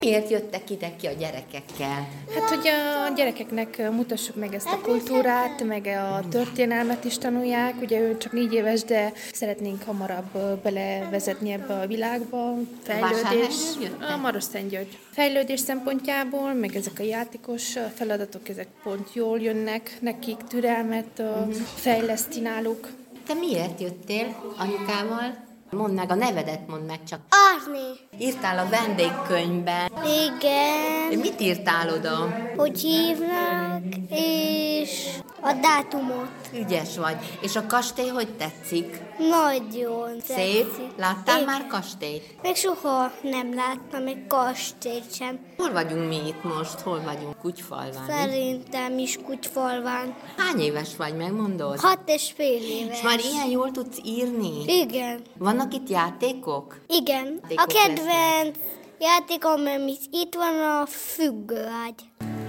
Miért jöttek ide ki a gyerekekkel? Hát, hogy a gyerekeknek mutassuk meg ezt a kultúrát, meg a történelmet is tanulják. Ugye ő csak 4 éves, de szeretnénk hamarabb belevezetni ebbe a világba. Fejlődés. A Marosszentgyörgy. Fejlődés szempontjából, meg ezek a játékos feladatok, ezek pont jól jönnek nekik, türelmet fejleszti náluk. Te miért jöttél anyukával? Mondd meg, a nevedet mondd meg csak. Árni. Írtál a vendégkönyvben. Igen. Mit írtál oda? Hogy hívnak, és a dátumot. Ügyes vagy. És a kastély hogy tetszik? Nagyon Szép? tetszik. Láttál Igen. már kastélyt? Még soha nem láttam egy kastélyt sem. Hol vagyunk mi itt most? Hol vagyunk? Kutyfalván. Szerintem is Kutyfalván. Hány éves vagy, megmondod? 6,5 éves. És már ilyen jól tudsz írni? Igen. Vannak itt játékok? Igen. A Játékok kedvenc játékom, amit itt van, a függőágy.